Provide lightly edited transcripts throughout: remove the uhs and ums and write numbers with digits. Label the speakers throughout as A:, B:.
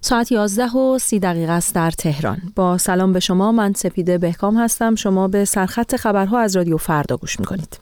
A: ساعت 11:30 است در تهران. با سلام به شما، من سپیده بهکام هستم. شما به سرخط خبرها از رادیو فردا گوش می‌کنید.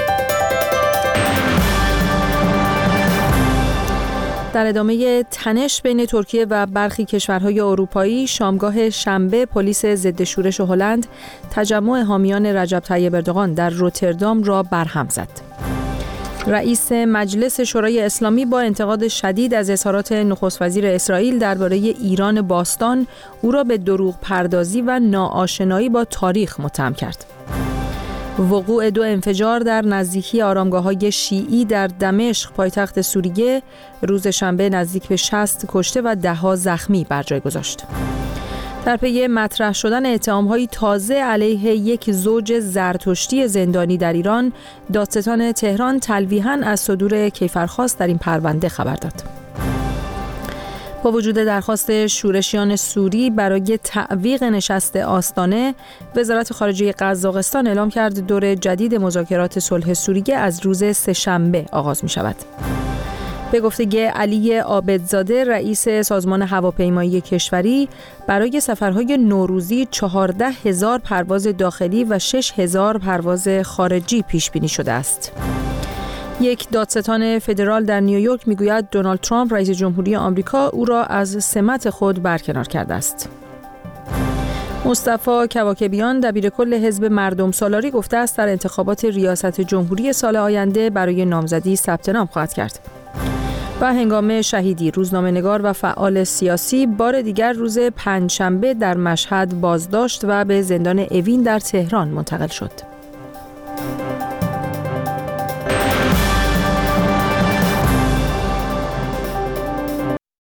A: در ادامه تنش بین ترکیه و برخی کشورهای اروپایی، شامگاه شنبه پلیس ضد شورش هلند تجمع حامیان رجب طیب اردوغان در روتردام را برهم زد. رئیس مجلس شورای اسلامی با انتقاد شدید از اظهارات نخست وزیر اسرائیل درباره ایران باستان، او را به دروغ پردازی و ناآشنایی با تاریخ متهم کرد. وقوع 2 انفجار در نزدیکی آرامگاه‌های شیعی در دمشق پایتخت سوریه روز شنبه نزدیک به 60 کشته و ده‌ها زخمی بر جای گذاشت. در پی مطرح شدن اتهام‌های تازه علیه یک زوج زرتشتی زندانی در ایران، دادستان تهران تلویحاً از صدور کیفرخواست در این پرونده خبر داد. با وجود درخواست شورشیان سوری برای تعویق نشست آستانه، وزارت خارجه قزاقستان اعلام کرد دور جدید مذاکرات صلح سوریه از روز سه‌شنبه آغاز می‌شود. به گفته علی عابدزاده، رئیس سازمان هواپیمایی کشوری، برای سفرهای نوروزی 14,000 پرواز داخلی و 6,000 پرواز خارجی پیش بینی شده است. یک دادستان فدرال در نیویورک میگوید دونالد ترامپ رئیس جمهوری آمریکا او را از سمت خود برکنار کرده است. مصطفی کواکبیان دبیرکل حزب مردم سالاری گفته است در انتخابات ریاست جمهوری سال آینده برای نامزدی ثبت نام خواهد کرد. و هنگام شهیدی، روزنامه‌نگار و فعال سیاسی بار دیگر روز پنجشنبه در مشهد بازداشت و به زندان اوین در تهران منتقل شد.